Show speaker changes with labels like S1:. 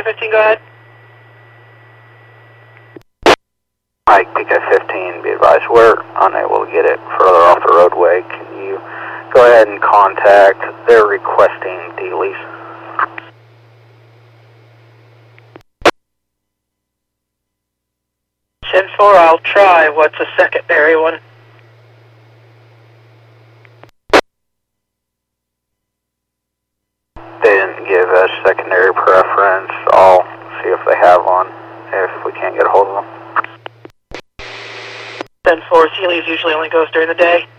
S1: 15, go ahead.
S2: Mike, PK-15, be advised, we're unable to get it further off the roadway. Can you go ahead and contact, they're requesting dealies.
S1: 10-4, I'll try. What's a secondary one?
S2: They didn't give a secondary preference. I'll see if they have one, if we can't get a hold of them.
S1: 10-4, Sealy's usually only goes during the day.